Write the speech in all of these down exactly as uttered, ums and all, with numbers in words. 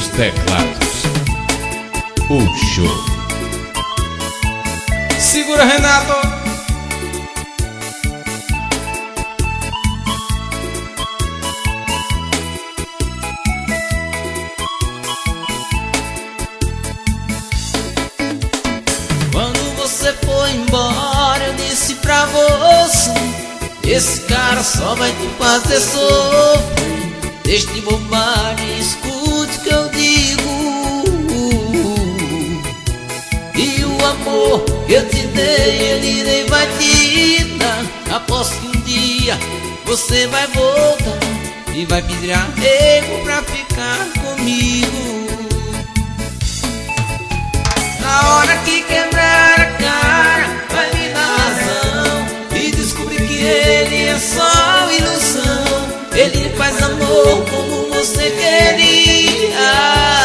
nos teclados. O show. Segura, Renato. Quando você foi embora, eu disse pra você: esse cara só vai te fazer sofrer. Deixe de bobagem, escute o que eu digo. E o amor que eu te dei, ele nem vai te dar. Aposto que um dia você vai voltar e vai pedir arrego pra ficar comigo. Na hora que quebrar a cara, vai me dar razão e descobrir que ele é só ilusão. Ele faz amor como você queria.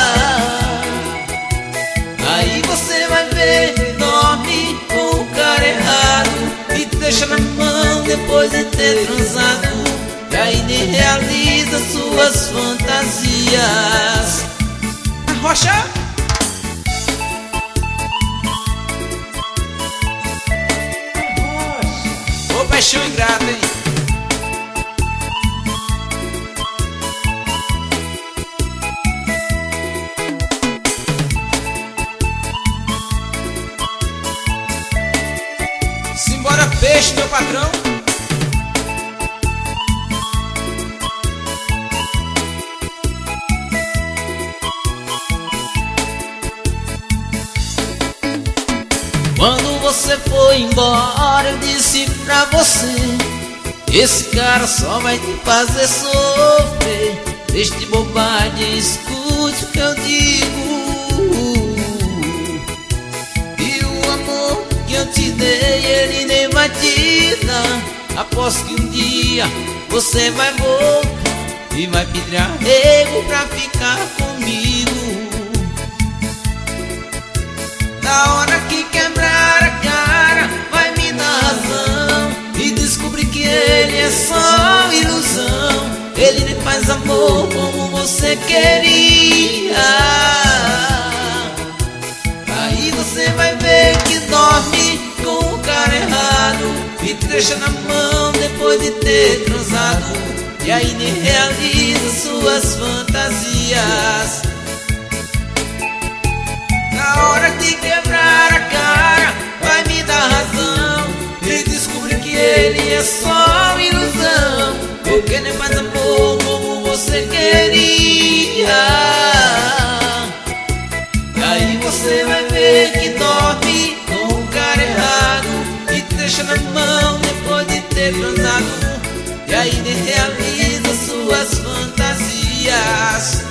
Aí você vai ver que dorme com o cara errado e te deixa na mão depois de ter transado. E aí nem realiza suas fantasias. Arrocha. Ô paixão ingrata, hein? Simbora, peixe, meu patrão. Quando você foi embora, eu disse pra você: esse cara só vai te fazer sofrer. Deixe de bobagem, escute o que eu digo. E o amor que eu te dei, ele nem vai te dar. Aposto que um dia você vai voltar e vai pedir arrego pra ficar comigo. Na hora que quebrar a cara, vai me dar razão e descobrir que ele é só ilusão. Ele nem faz amor como você queria. Aí você vai ver que dorme com o cara errado e te deixa na mão depois de ter transado. E aí nem realiza suas fantasias. Na hora de quebrar a cara, vai me dar razão e descobrir que ele é só ilusão. Porque nem faz amor como você queria. Aí você vai ver que dorme com o cara errado e te deixa na mão depois de ter transado. E aí nem realiza suas fantasias.